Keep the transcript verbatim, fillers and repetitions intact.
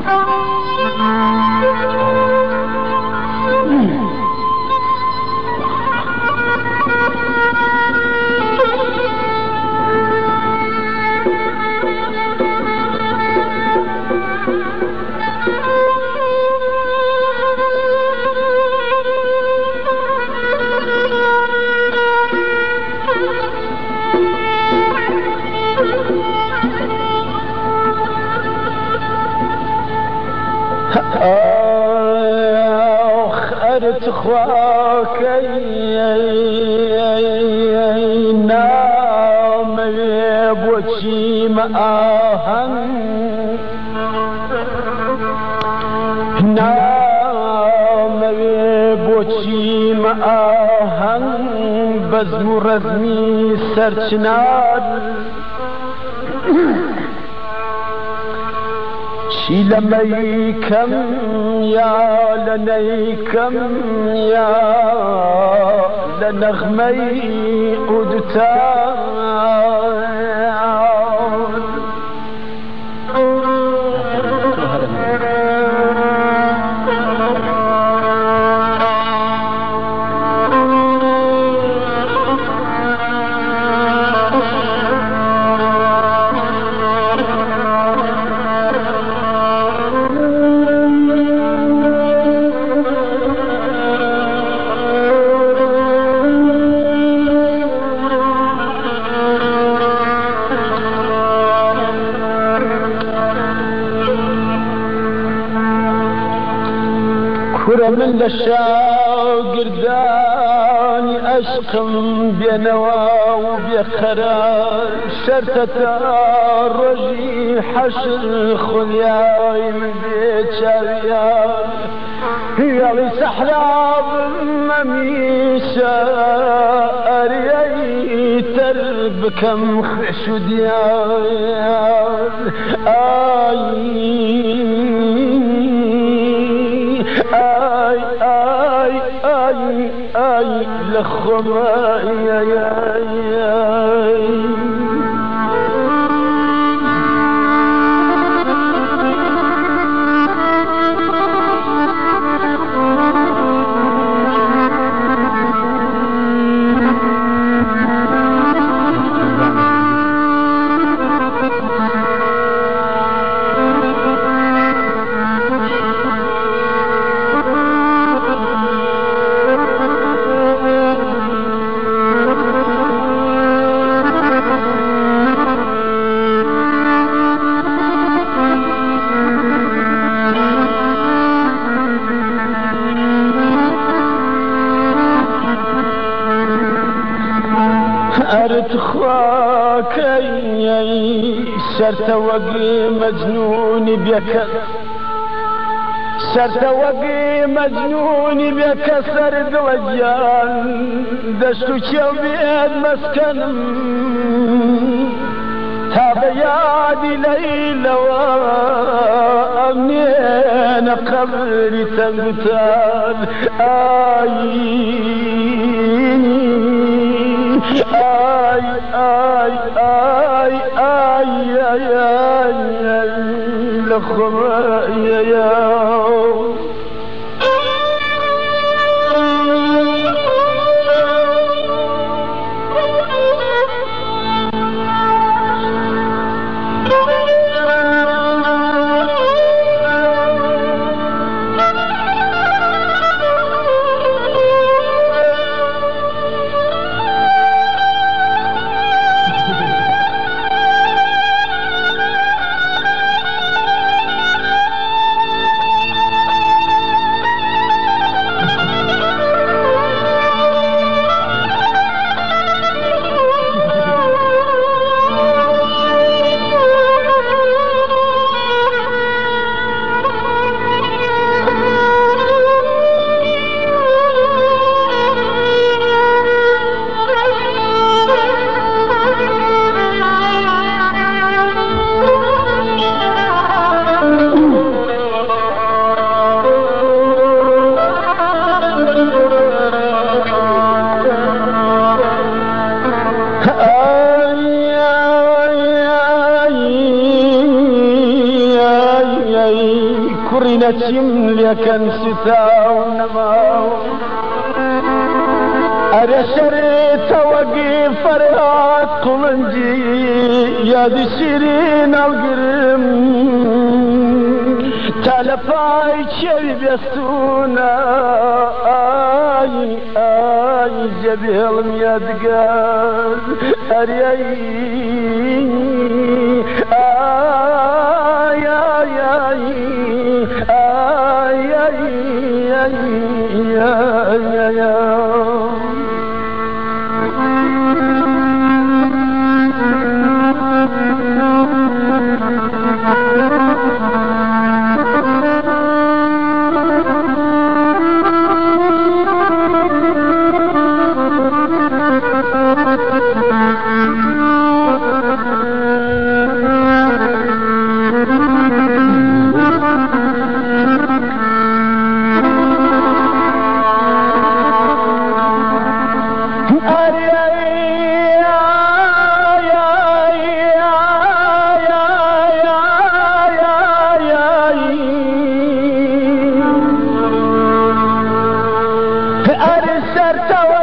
تخواكي نام بوشي مآهن نام بوشي مآهن بزم رزمي سرچنار شي لميكم يا لنيكم يا لنغمي قدتان من لشاو قرداني أشقم بينوا وبيقرار شرطة الرجي حشر خلياي من بيت شاريان هي لي سحراب مميشة أريي تربكم خشوديان آي آي آي آي آي لخماي آي آي خواكي سرت وقي مجنون بك سرت وقي مجنون بك سرد وجان دشتو شوبيد مسكن تابيادي ليلة وأمنين قبري تنقتال آي آي آي آي آي آي آي لخماي يا نەچیم لێکەن سوتاو نەماو ئەرە شەرێتەوەگی فەرهاد قوڵنجی یادی شیرین هەڵگرم تا لە پای کێوی بێستوونە ئای ئای جەبێڵم یادگار ئەرێی ئای ئای ئای ئای ئای ئای ئای سرتوا